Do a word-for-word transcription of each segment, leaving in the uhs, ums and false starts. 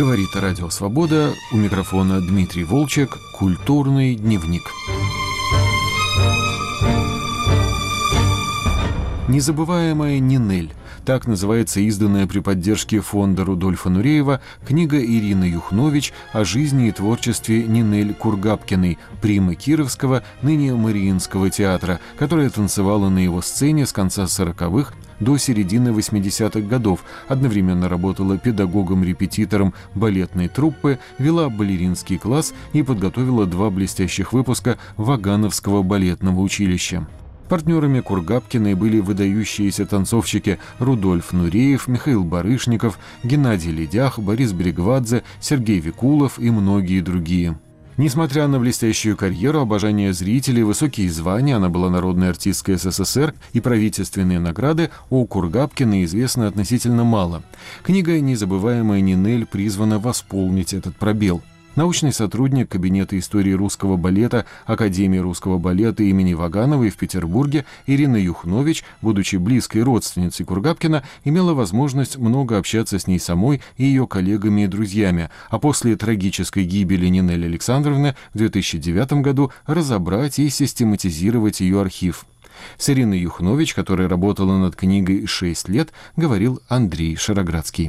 Говорит Радио Свобода, у микрофона Дмитрий Волчек, «Культурный дневник». Незабываемая Нинель. Так называется изданная при поддержке фонда Рудольфа Нуреева книга Ирины Юхнович о жизни и творчестве Нинель Кургапкиной, примы Кировского, ныне Мариинского театра, которая танцевала на его сцене с конца сороковых до середины восьмидесятых годов, одновременно работала педагогом-репетитором балетной труппы, вела балеринский класс и подготовила два блестящих выпуска Вагановского балетного училища. Партнерами Кургапкиной были выдающиеся танцовщики Рудольф Нуреев, Михаил Барышников, Геннадий Ледях, Борис Брегвадзе, Сергей Викулов и многие другие. Несмотря на блестящую карьеру, обожание зрителей, высокие звания, она была народной артисткой СССР и правительственные награды, о Кургапкиной известно относительно мало. Книга «Незабываемая Нинель» призвана восполнить этот пробел. Научный сотрудник Кабинета истории русского балета Академии русского балета имени Вагановой в Петербурге Ирина Юхнович, будучи близкой родственницей Кургапкина, имела возможность много общаться с ней самой и ее коллегами и друзьями, а после трагической гибели Нинель Александровны в две тысячи девятом году разобрать и систематизировать ее архив. С Ириной Юхнович, которая работала над книгой шесть лет, говорил Андрей Шароградский.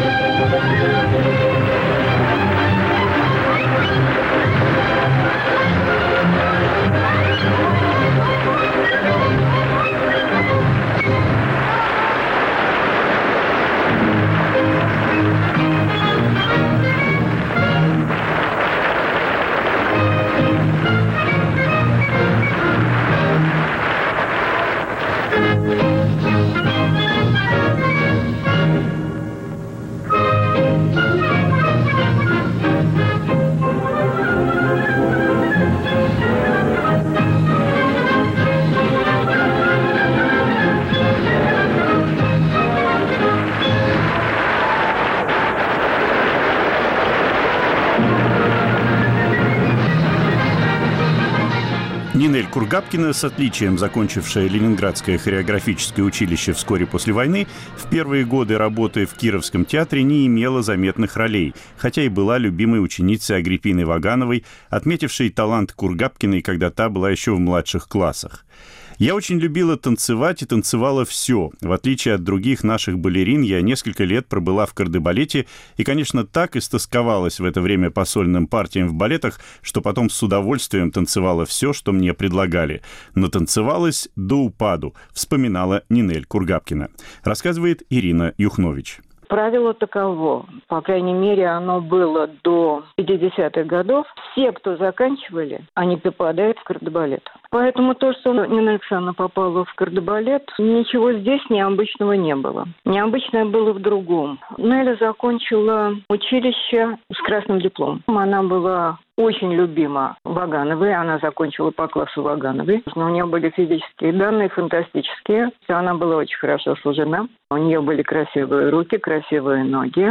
Нинель Кургапкина, с отличием закончившая Ленинградское хореографическое училище вскоре после войны, в первые годы работы в Кировском театре не имела заметных ролей, хотя и была любимой ученицей Агриппины Вагановой, отметившей талант Кургапкиной, когда та была еще в младших классах. «Я очень любила танцевать и танцевала все. В отличие от других наших балерин, я несколько лет пробыла в кардебалете и, конечно, так истосковалась в это время по сольным партиям в балетах, что потом с удовольствием танцевала все, что мне предлагали. Натанцевалась до упаду», вспоминала Нинель Кургапкина. Рассказывает Ирина Юхнович. Правило таково, по крайней мере, оно было до пятидесятых годов. Все, кто заканчивали, они попадают в кардебалет. Поэтому то, что Нина Александровна попала в кардебалет, ничего здесь необычного не было. Необычное было в другом. Неля закончила училище с красным дипломом. Она была очень любима Вагановой. Она закончила по классу Вагановой. Но у нее были физические данные фантастические. Она была очень хорошо сложена. У нее были красивые руки, красивые ноги.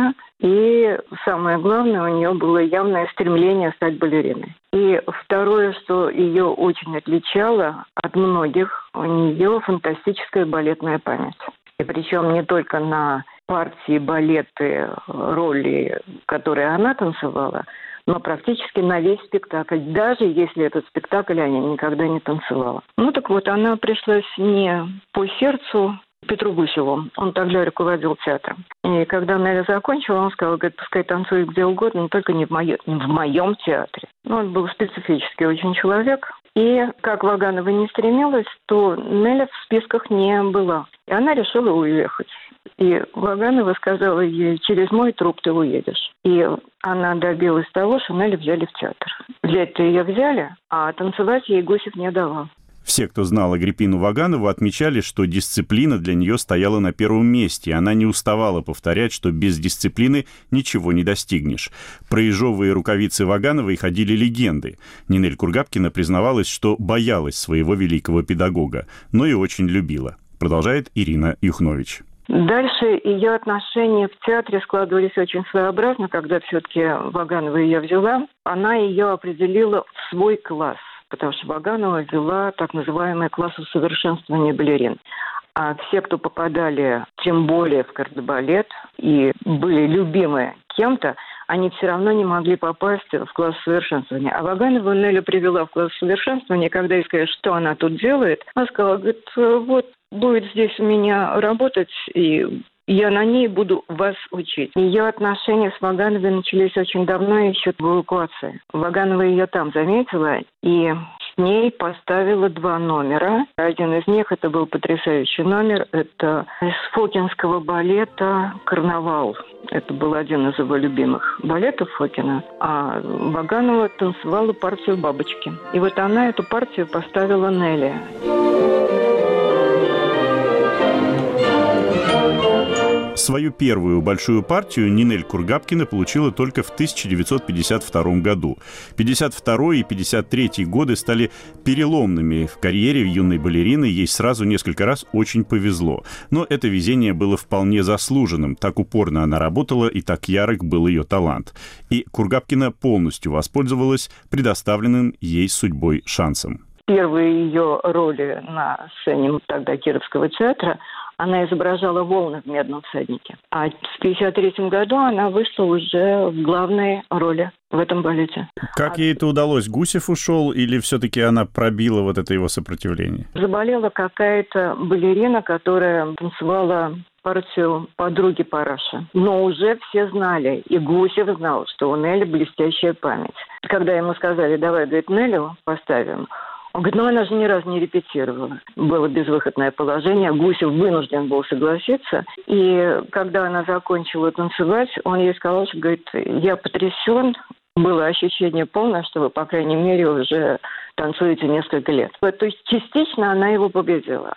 И самое главное, у нее было явное стремление стать балериной. И второе, что ее очень отличало от многих, у нее фантастическая балетная память. И причем не только на партии, балеты, роли, которые она танцевала, но практически на весь спектакль, даже если этот спектакль она никогда не танцевала. Ну так вот, она пришлась не по сердцу Петру Гусеву. Он тогда руководил театром. И когда Неля закончила, он сказал, говорит, пускай танцует где угодно, но только не в, моё, не в моем театре. Ну, он был специфический очень человек. И как Ваганова не стремилась, то Неля в списках не была. И она решила уехать. И Ваганова сказала ей, через мой труп ты уедешь. И она добилась того, что Нелю взяли в театр. Взять-то ее взяли, а танцевать ей Гусев не давал. Все, кто знал Агриппину Ваганову, отмечали, что дисциплина для нее стояла на первом месте. Она не уставала повторять, что без дисциплины ничего не достигнешь. Про ежовые рукавицы Вагановой ходили легенды. Нинель Кургапкина признавалась, что боялась своего великого педагога, но и очень любила. Продолжает Ирина Юхнович. Дальше ее отношения в театре складывались очень своеобразно, когда все-таки Ваганова ее взяла. Она ее определила в свой класс, потому что Ваганова вела так называемый класс усовершенствования балерин. А все, кто попадали, тем более в кардебалет, и были любимы кем-то, они все равно не могли попасть в класс совершенствования. А Ваганову Неля привела в класс совершенствования, когда ей сказали, что она тут делает. Она сказала, говорит, вот будет здесь у меня работать, и я на ней буду вас учить. Ее отношения с Вагановой начались очень давно, еще в эвакуации. Ваганова ее там заметила и с ней поставила два номера. Один из них, это был потрясающий номер, это из фокинского балета «Карнавал». Это был один из его любимых балетов Фокина. А Ваганова танцевала партию «Бабочки». И вот она эту партию поставила Нелли. Свою первую большую партию Нинель Кургапкина получила только в тысяча девятьсот пятьдесят втором году. пятьдесят второй и пятьдесят третий годы стали переломными в карьере юной балерины. Ей сразу несколько раз очень повезло. Но это везение было вполне заслуженным. Так упорно она работала, и так ярок был ее талант. И Кургапкина полностью воспользовалась предоставленным ей судьбой шансом. Первые ее роли на сцене тогда Кировского театра она изображала волны в «Медном всаднике». А в пятьдесят третьем году она вышла уже в главной роли в этом балете. Как а... ей это удалось? Гусев ушел или все-таки она пробила вот это его сопротивление? Заболела какая-то балерина, которая танцевала партию подруги Параша. Но уже все знали, и Гусев знал, что у Нелли блестящая память. Когда ему сказали, давай, говорит, Неллю поставим, он говорит, ну она же ни разу не репетировала. Было безвыходное положение. Гусев вынужден был согласиться. И когда она закончила танцевать, он ей сказал, что, говорит, я потрясен. Было ощущение полное, что вы, по крайней мере, уже танцуете несколько лет. То есть частично она его победила.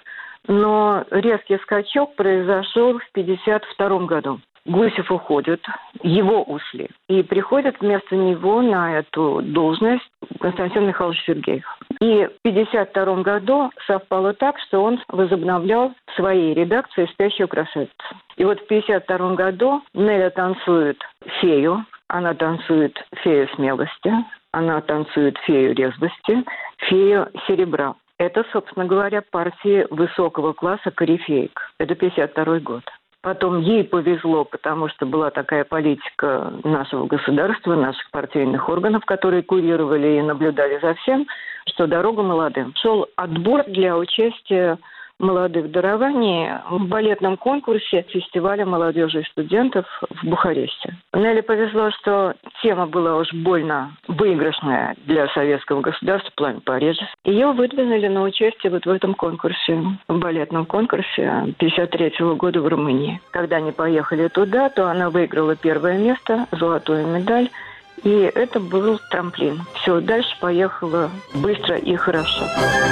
Но резкий скачок произошел в пятьдесят втором году. Гусев уходит, его ушли. И приходит вместо него на эту должность Константин Михайлович Сергеев. И в пятьдесят втором году совпало так, что он возобновлял в своей редакции «Спящую красавицу». И вот в пятьдесят втором году Неля танцует фею, она танцует фею смелости, она танцует фею резвости, фею серебра. Это, собственно говоря, партии высокого класса корифеек. Это пятьдесят второй год. Потом ей повезло, потому что была такая политика нашего государства, наших партийных органов, которые курировали и наблюдали за всем, что дорога молодым. Шел отбор для участия молодых в даровании в балетном конкурсе фестиваля молодежи и студентов в Бухаресте. Нелли повезло, что тема была уж больно выигрышная для советского государства, «Пламя Парижа». Ее выдвинули на участие вот в этом конкурсе, в балетном конкурсе пятьдесят третьего года в Румынии. Когда они поехали туда, то она выиграла первое место, золотую медаль. И это был трамплин. Все, дальше поехала быстро и хорошо.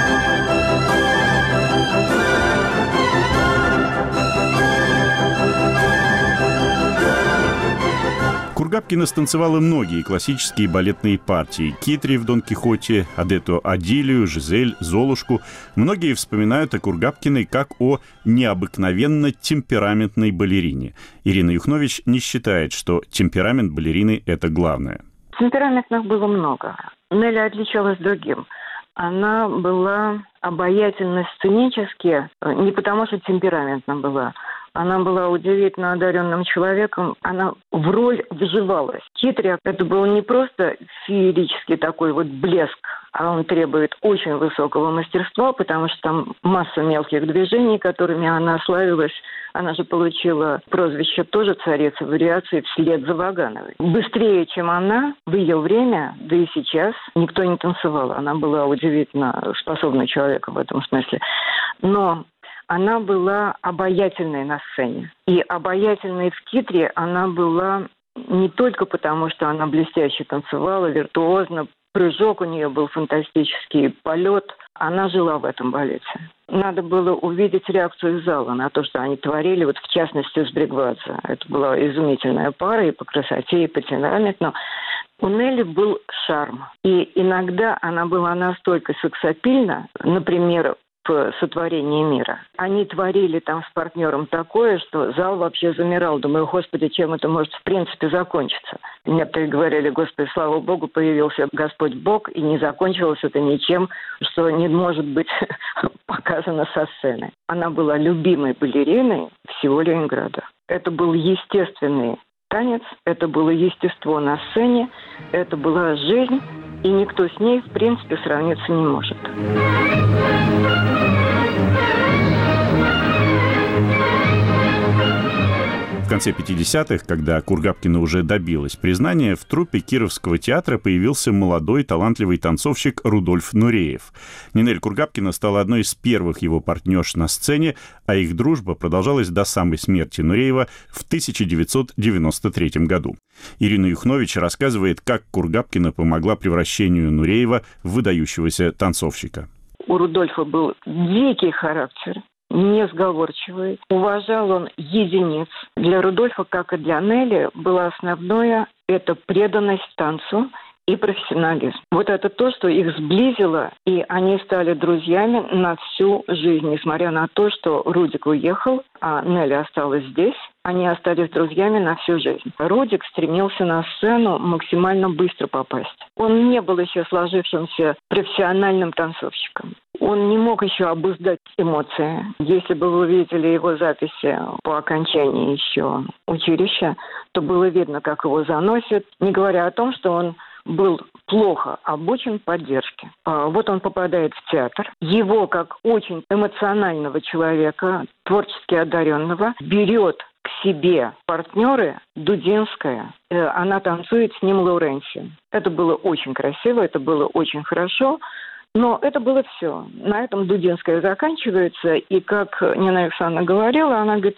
Кургапкина станцевала многие классические балетные партии. Китри в «Дон Кихоте», Адету Адилию, Жизель, Золушку. Многие вспоминают о Кургапкиной как о необыкновенно темпераментной балерине. Ирина Юхнович не считает, что темперамент балерины – это главное. Темпераментных было много. Неля отличалась другим. Она была обаятельна сценически, не потому что темпераментна была. Она была удивительно одаренным человеком. Она в роль вживалась. Китри – это был не просто феерический такой вот блеск, а он требует очень высокого мастерства, потому что там масса мелких движений, которыми она славилась. Она же получила прозвище тоже царицы вариации вслед за Вагановой. Быстрее, чем она, в ее время, да и сейчас, никто не танцевал. Она была удивительно способным человеком в этом смысле. Но она была обаятельной на сцене. И обаятельной в Китре она была не только потому, что она блестяще танцевала, виртуозно, прыжок у нее был фантастический, полет. Она жила в этом балете. Надо было увидеть реакцию зала на то, что они творили, вот в частности с Бригвадзе. Это была изумительная пара и по красоте, и по темпераменту. У Нелли был шарм. И иногда она была настолько сексапильна, например, в сотворении мира. Они творили там с партнером такое, что зал вообще замирал. Думаю, господи, чем это может в принципе закончиться? Некоторые говорили, господи, слава богу, появился Господь Бог, и не закончилось это ничем, что не может быть показано со сцены. Она была любимой балериной всего Ленинграда. Это был естественный танец, это было естество на сцене, это была жизнь, и никто с ней, в принципе, сравниться не может. В конце пятидесятых, когда Кургапкина уже добилась признания, в труппе Кировского театра появился молодой талантливый танцовщик Рудольф Нуреев. Нинель Кургапкина стала одной из первых его партнерш на сцене, а их дружба продолжалась до самой смерти Нуреева в тысяча девятьсот девяносто третьем году. Ирина Юхнович рассказывает, как Кургапкина помогла превращению Нуреева в выдающегося танцовщика. У Рудольфа был дикий характер, несговорчивый. Уважал он единиц. Для Рудольфа, как и для Нелли, было основное – это преданность танцу и профессионализм. Вот это то, что их сблизило, и они стали друзьями на всю жизнь. Несмотря на то, что Рудик уехал, а Нелли осталась здесь, они остались друзьями на всю жизнь. Рудик стремился на сцену максимально быстро попасть. Он не был еще сложившимся профессиональным танцовщиком. Он не мог еще обуздать эмоции. Если бы вы видели его записи по окончании еще училища, то было видно, как его заносит, не говоря о том, что он был плохо обучен поддержке. Вот он попадает в театр. Его, как очень эмоционального человека, творчески одаренного, берет к себе партнеры Дудинская. Она танцует с ним Лауренси. Это было очень красиво, это было очень хорошо. Но это было все. На этом Дудинская заканчивается. И, как Нина Александровна говорила, она говорит,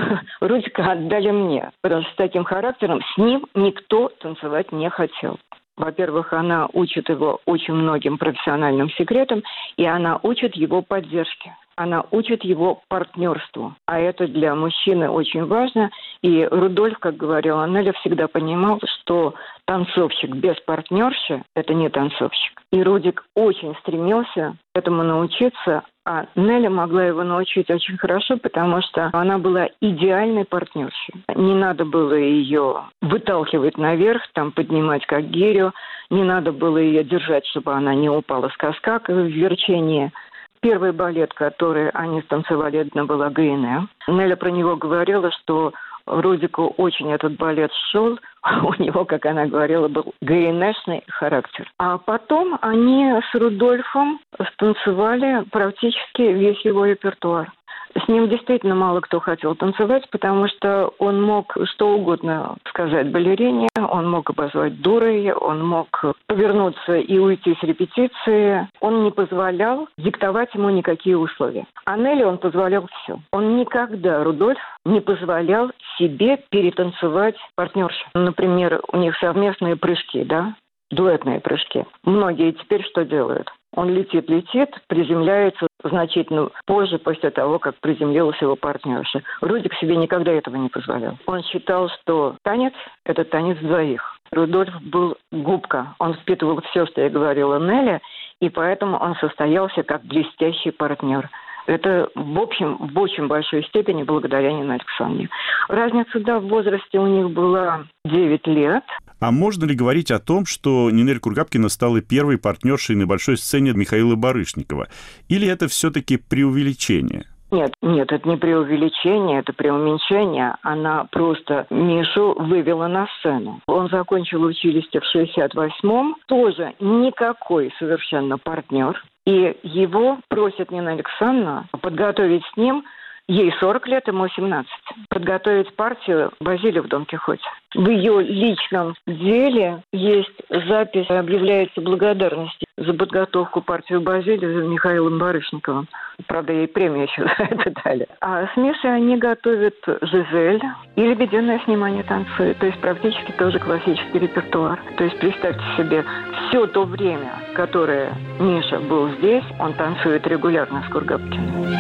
Рудика отдали мне. Потому что с таким характером с ним никто танцевать не хотел. Во-первых, она учит его очень многим профессиональным секретам, и она учит его поддержке. Она учит его партнерству. А это для мужчины очень важно. И Рудольф, как говорила Нелли, всегда понимал, что танцовщик без партнерши – это не танцовщик. И Рудик очень стремился этому научиться, а Нелли могла его научить очень хорошо, потому что она была идеальной партнершей. Не надо было ее выталкивать наверх, там поднимать как гирю, не надо было ее держать, чтобы она не упала с каска в верчении. Первый балет, который они станцевали, это была ГНЭ. Неля про него говорила, что Рудику очень этот балет шел. У него, как она говорила, был ГНЭшный характер. А потом они с Рудольфом станцевали практически весь его репертуар. С ним действительно мало кто хотел танцевать, потому что он мог что угодно сказать балерине, он мог обозвать дурой, он мог повернуться и уйти с репетиции. Он не позволял диктовать ему никакие условия. А Нелли он позволял все. Он никогда, Рудольф, не позволял себе перетанцевать партнершу. Например, у них совместные прыжки, да, дуэтные прыжки. Многие теперь что делают? Он летит-летит, приземляется значительно позже, после того, как приземлилась его партнерша. Рудик себе никогда этого не позволял. Он считал, что танец – это танец двоих. Рудольф был губка. Он впитывал все, что я говорила Нелли, и поэтому он состоялся как блестящий партнер. Это, в общем, в очень большой степени благодаря Нине Александровне. Разница, да, в возрасте у них была девять лет. А можно ли говорить о том, что Нинель Кургапкина стала первой партнершей на большой сцене Михаила Барышникова? Или это все-таки преувеличение? Нет, нет, это не преувеличение, это преуменьшение. Она просто Мишу вывела на сцену. Он закончил училище в шестьдесят восьмом. Тоже никакой совершенно партнер. И его просит Нина Александровна подготовить с ним, ей сорок лет, ему семнадцать, подготовить партию Базилия в Дон Кихоте. В ее личном деле есть запись, объявляется благодарность за подготовку партии Базилия за Михаилом Барышниковым. Правда, ей премию еще за это дали. А с Мишей они готовят «Жизель» и «Лебединое снимание танцует». То есть практически тоже классический репертуар. То есть представьте себе, все то время, которое Миша был здесь, он танцует регулярно с Кургапкиной.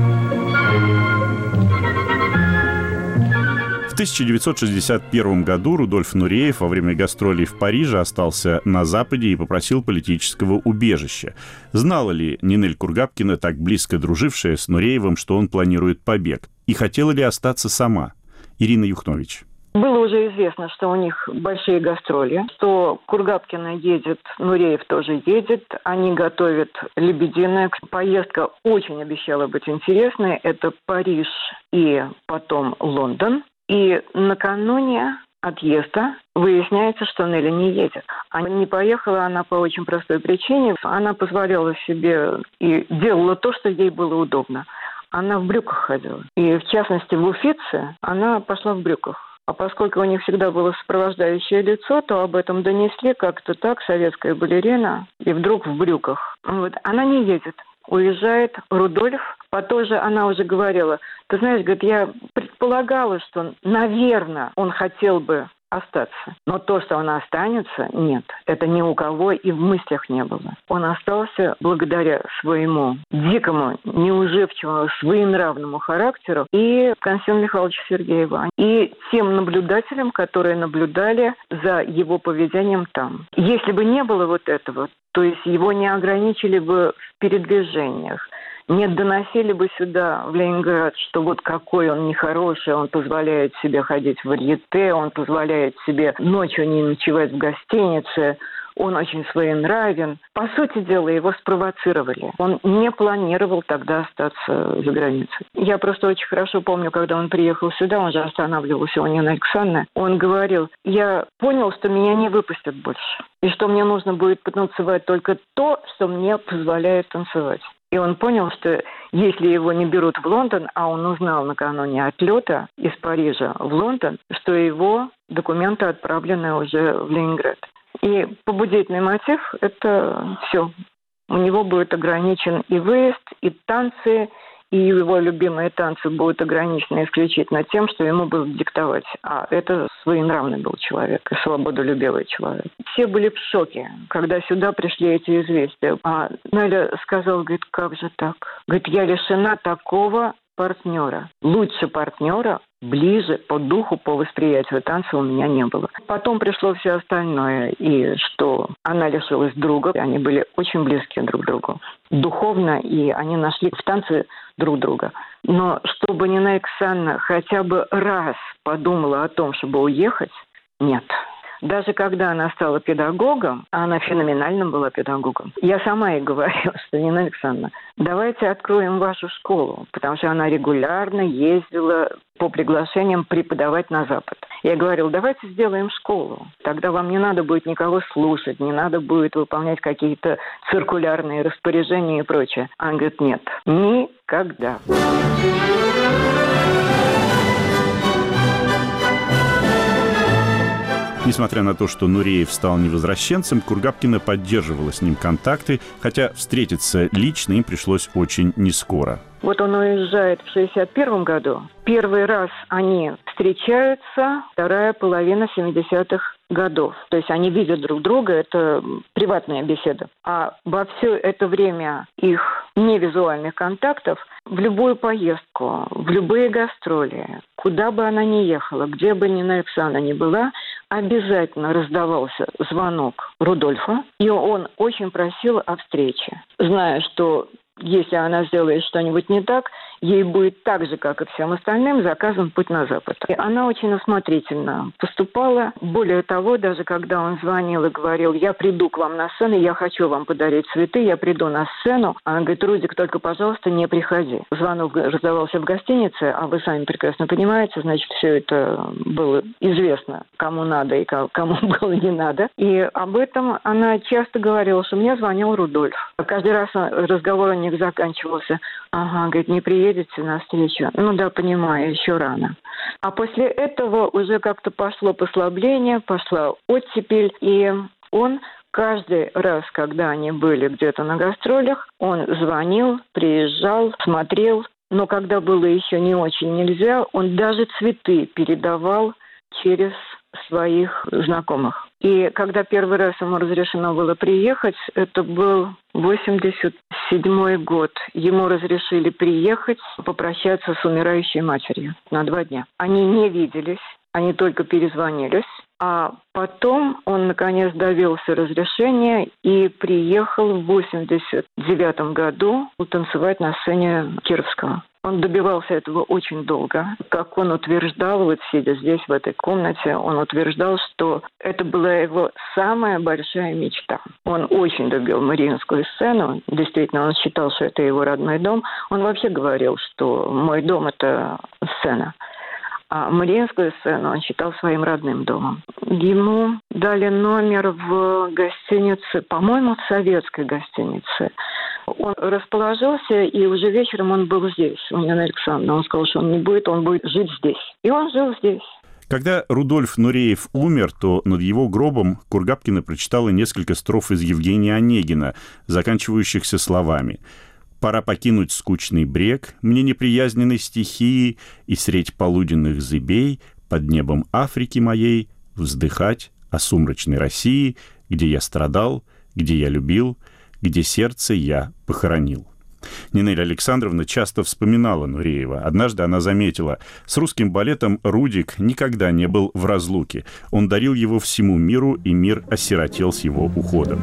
В тысяча девятьсот шестьдесят первом году Рудольф Нуреев во время гастролей в Париже остался на Западе и попросил политического убежища. Знала ли Нинель Кургапкина, так близко дружившая с Нуреевым, что он планирует побег? И хотела ли остаться сама? Ирина Юхнович. Было уже известно, что у них большие гастроли, что Кургапкина едет, Нуреев тоже едет. Они готовят «Лебединое». Поездка очень обещала быть интересной. Это Париж и потом Лондон. И накануне отъезда выясняется, что Нелли не едет. А не поехала она по очень простой причине. Она позволяла себе и делала то, что ей было удобно. Она в брюках ходила. И, в частности, в Уфице она пошла в брюках. А поскольку у них всегда было сопровождающее лицо, то об этом донесли как-то так, советская балерина, и вдруг в брюках. Вот. Она не едет. Уезжает Рудольф. По той же она уже говорила, ты знаешь, говорит, я предполагала, что, наверное, он хотел бы остаться. Но то, что он останется, нет. Это ни у кого и в мыслях не было. Он остался благодаря своему дикому, неуживчивому, своенравному характеру и Константину Михайловичу Сергееву, и тем наблюдателям, которые наблюдали за его поведением там. Если бы не было вот этого, то есть его не ограничили бы в передвижениях, не доносили бы сюда, в Ленинград, что вот какой он нехороший, он позволяет себе ходить в варьете, он позволяет себе ночью не ночевать в гостинице, он очень своенравен. По сути дела, его спровоцировали. Он не планировал тогда остаться за границей. Я просто очень хорошо помню, когда он приехал сюда, он же останавливался у Нины Александровны, он говорил, я понял, что меня не выпустят больше, и что мне нужно будет потанцевать только то, что мне позволяет танцевать. И он понял, что если его не берут в Лондон, а он узнал накануне отлета из Парижа в Лондон, что его документы отправлены уже в Ленинград. И побудительный мотив – это все. У него будет ограничен и выезд, и танцы, и его любимые танцы будут ограничены исключительно тем, что ему будут диктовать. А это своенравный был человек и свободолюбивый человек. Все были в шоке, когда сюда пришли эти известия. А Неля сказала, говорит, как же так? Говорит, я лишена такого партнера. Лучше партнера, ближе по духу, по восприятию танца у меня не было. Потом пришло все остальное, и что она лишилась друга. Они были очень близки друг к другу духовно, и они нашли в танце друг друга. Но чтобы Нина Александровна хотя бы раз подумала о том, чтобы уехать, нет. Даже когда она стала педагогом, а она феноменальным была педагогом, я сама ей говорила, что Нина Александровна, давайте откроем вашу школу, потому что она регулярно ездила по приглашениям преподавать на Запад. Я говорила, давайте сделаем школу, тогда вам не надо будет никого слушать, не надо будет выполнять какие-то циркулярные распоряжения и прочее. Она говорит, нет, никогда. Несмотря на то, что Нуреев стал невозвращенцем, Кургабкина поддерживала с ним контакты, хотя встретиться лично им пришлось очень нескоро. Вот он уезжает в шестьдесят первом году. Первый раз они встречаются, вторая половина семидесятых годов. То есть они видят друг друга, это приватная беседа. А во все это время их невизуальных контактов в любую поездку, в любые гастроли, куда бы она ни ехала, где бы Нина Александровна ни была, обязательно раздавался звонок Рудольфа, и он очень просил о встрече, зная, что если она сделает что-нибудь не так, ей будет так же, как и всем остальным, заказан путь на Запад. И она очень осмотрительно поступала. Более того, даже когда он звонил и говорил, я приду к вам на сцену, я хочу вам подарить цветы, я приду на сцену. Она говорит, Рудик, только, пожалуйста, не приходи. Звонок раздавался в гостинице, а вы сами прекрасно понимаете, значит, все это было известно, кому надо и кому было не надо. И об этом она часто говорила, что мне звонил Рудольф. Каждый раз разговор у них заканчивался. Ага, говорит, не приедете на встречу? Ну да, понимаю, еще рано. А после этого уже как-то пошло послабление, пошла оттепель, и он каждый раз, когда они были где-то на гастролях, он звонил, приезжал, смотрел, но когда было еще не очень нельзя, он даже цветы передавал через своих знакомых. И когда первый раз ему разрешено было приехать, это был восемьдесят седьмой год. Ему разрешили приехать, попрощаться с умирающей матерью на два дня. Они не виделись, они только перезвонились. А потом он, наконец, добился разрешения и приехал в восемьдесят девятом году танцевать на сцене Кировского. Он добивался этого очень долго. Как он утверждал, вот сидя здесь, в этой комнате, он утверждал, что это была его самая большая мечта. Он очень любил Мариинскую сцену. Действительно, он считал, что это его родной дом. Он вообще говорил, что мой дом – это сцена. А Мариинскую сцену он считал своим родным домом. Ему дали номер в гостинице, по-моему, в советской гостинице. Он расположился, и уже вечером он был здесь, у Нины Александровны. Он сказал, что он не будет, он будет жить здесь. И он жил здесь. Когда Рудольф Нуреев умер, то над его гробом Кургапкина прочитала несколько строф из Евгения Онегина, заканчивающихся словами: «Пора покинуть скучный брег, мне неприязненной стихии, и средь полуденных зыбей под небом Африки моей вздыхать о сумрачной России, где я страдал, где я любил, где сердце я похоронил». Нинель Александровна часто вспоминала Нуреева. Однажды она заметила: с русским балетом Рудик никогда не был в разлуке. Он дарил его всему миру, и мир осиротел с его уходом.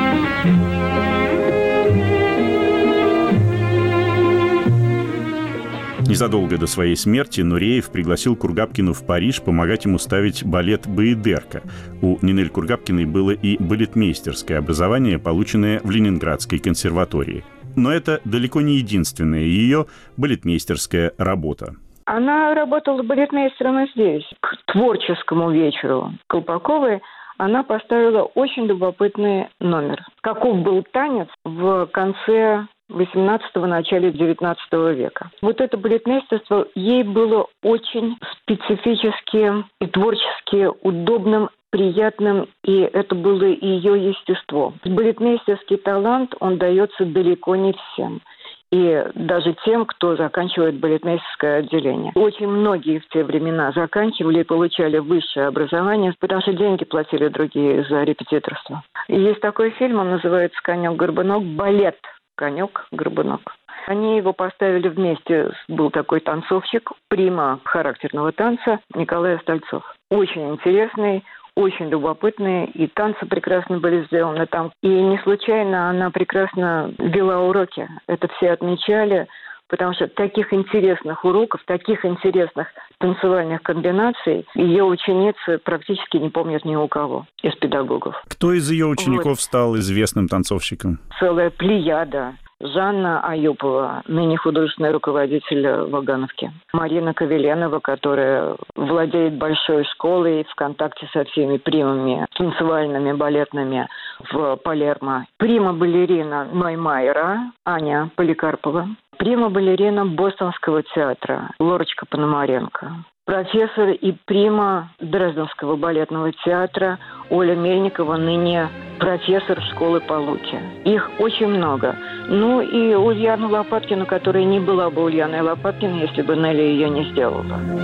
Незадолго до своей смерти Нуреев пригласил Кургапкину в Париж помогать ему ставить балет «Баядерка». У Нинель Кургапкиной было и балетмейстерское образование, полученное в Ленинградской консерватории. Но это далеко не единственная ее балетмейстерская работа. Она работала балетмейстером и здесь. К творческому вечеру Колпаковой она поставила очень любопытный номер. Каков был танец в конце восемнадцатого, начале девятнадцатого века. Вот это балетмейстерство ей было очень специфически и творчески удобным, приятным, и это было ее естество. Балетмейстерский талант, он дается далеко не всем. И даже тем, кто заканчивает балетмейстерское отделение. Очень многие в те времена заканчивали и получали высшее образование, потому что деньги платили другие за репетиторство. И есть такой фильм, он называется «Конек-горбунок», балет «Конек-горбунок». Они его поставили вместе. Был такой танцовщик, прима характерного танца Николай Стольцов. Очень интересный, очень любопытные, и танцы прекрасно были сделаны там. И не случайно она прекрасно вела уроки. Это все отмечали, потому что таких интересных уроков, таких интересных танцевальных комбинаций ее ученицы практически не помнят ни у кого из педагогов. Кто из ее учеников вот. стал известным танцовщиком? Целая плеяда. Жанна Аюпова, ныне художественный руководитель Вагановки. Марина Ковеленова, которая владеет большой школой в контакте со всеми примами танцевальными, балетными в Палермо. Прима-балерина Ноймайера Аня Поликарпова. Прима-балерина Бостонского театра Лорочка Пономаренко. Профессор и прима Дрезденского балетного театра Оля Мельникова, ныне профессор школы Палуки. Их очень много. Ну и Ульяна Лопаткина, которая не была бы Ульяной Лопаткиной, если бы Нелли ее не сделала.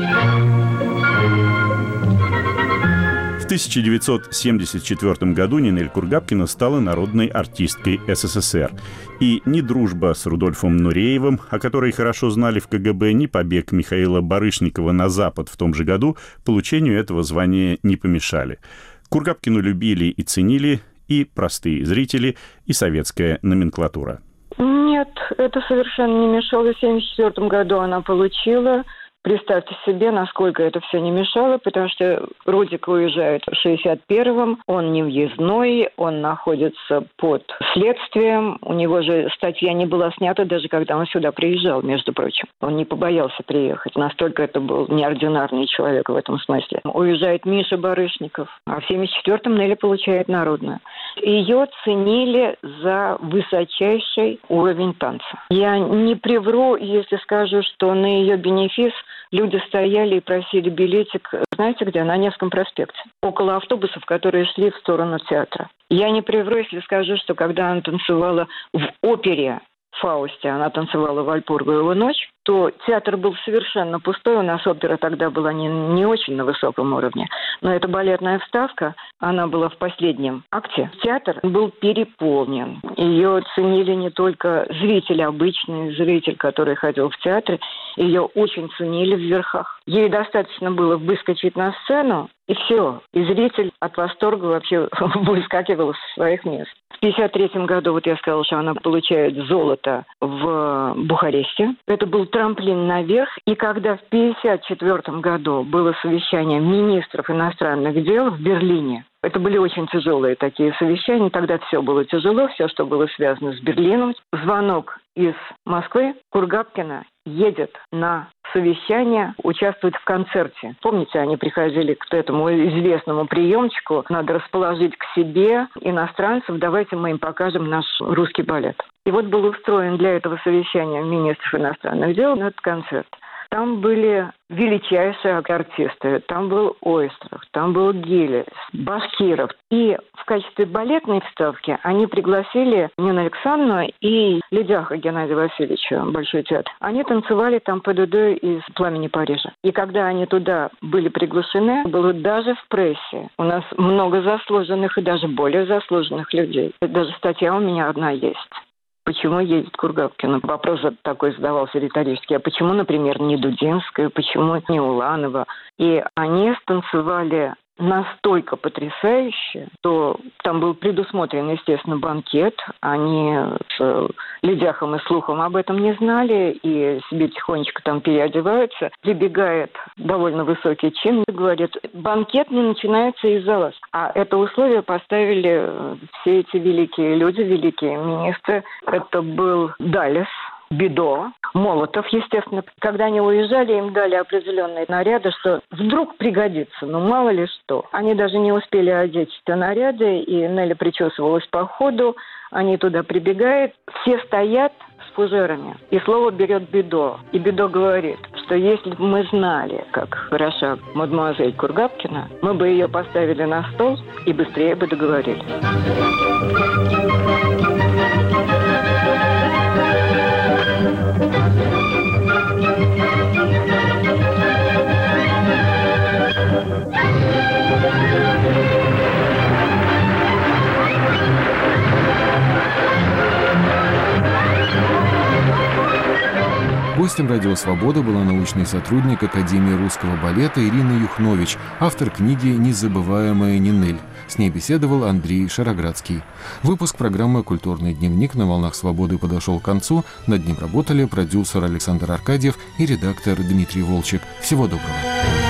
В тысяча девятьсот семьдесят четвёртом году Нинель Кургапкина стала народной артисткой СССР. И ни дружба с Рудольфом Нуреевым, о которой хорошо знали в ка гэ бэ, ни побег Михаила Барышникова на Запад в том же году получению этого звания не помешали. Кургапкину любили и ценили и простые зрители, и советская номенклатура. Нет, это совершенно не мешало. В семьдесят четвёртом году она получила. Представьте себе, насколько это все не мешало, потому что Рудик уезжает в шестьдесят первом, он не въездной, он находится под следствием. У него же статья не была снята, даже когда он сюда приезжал, между прочим. Он не побоялся приехать, настолько это был неординарный человек в этом смысле. Уезжает Миша Барышников, а в семьдесят четвёртом Нелли получает народную. Ее ценили за высочайший уровень танца. Я не привру, если скажу, что на ее бенефис люди стояли и просили билетик, знаете где? На Невском проспекте. Около автобусов, которые шли в сторону театра. Я не привру, если скажу, что когда она танцевала в опере «Фаусте», она танцевала «Вальпургиеву ночь», то театр был совершенно пустой. У нас опера тогда была не, не очень на высоком уровне. Но эта балетная вставка, она была в последнем акте. Театр был переполнен. Ее ценили не только зрители, обычный зритель, который ходил в театр. Ее очень ценили в верхах. Ей достаточно было выскочить на сцену, и все. И зритель от восторга вообще выскакивал со своих мест. В пятьдесят третьем году, вот я сказала, что она получает золото в Бухаресте. Это был трамплин наверх. И когда в пятьдесят четвёртом году было совещание министров иностранных дел в Берлине, это были очень тяжелые такие совещания. Тогда все было тяжело, все, что было связано с Берлином. Звонок из Москвы, Кургапкина едет на совещание, участвовать в концерте. Помните, они приходили к этому известному приемчику, надо расположить к себе иностранцев, давайте мы им покажем наш русский балет. И вот был устроен для этого совещания министров иностранных дел этот концерт. Там были величайшие артисты. Там был Ойстров, там был Гилес, Башкиров. И в качестве балетной вставки они пригласили Нину Александровну и Ледяха Геннадия Васильевича, Большой театр. Они танцевали там ПДД из «Пламени Парижа». И когда они туда были приглашены, было даже в прессе. У нас много заслуженных и даже более заслуженных людей. Даже статья у меня одна есть. Почему едет Кургапкина? Вопрос такой задавался риторический. А почему, например, не Дудинская, почему не Уланова? И они станцевали настолько потрясающе, что там был предусмотрен, естественно, банкет. Они с Ледяхом и Слухом об этом не знали и себе тихонечко там переодеваются. Прибегает довольно высокий чин и говорит, банкет не начинается из-за вас. А это условие поставили все эти великие люди, великие министры. Это был Далес, Бидо, Молотов, естественно. Когда они уезжали, им дали определенные наряды, что вдруг пригодится, ну мало ли что. Они даже не успели одеть эти наряды, и Нелли причесывалась по ходу. Они туда прибегают, все стоят с фужерами. И слово берет Бидо. И Бидо говорит, что если бы мы знали, как хороша мадемуазель Кургапкина, мы бы ее поставили на стол и быстрее бы договорились. Гостем «Радио Свобода» была научный сотрудник Академии русского балета Ирина Юхнович, автор книги «Незабываемая Нинель». С ней беседовал Андрей Шароградский. Выпуск программы «Культурный дневник» на «Волнах Свободы» подошел к концу. Над ним работали продюсер Александр Аркадьев и редактор Дмитрий Волчек. Всего доброго.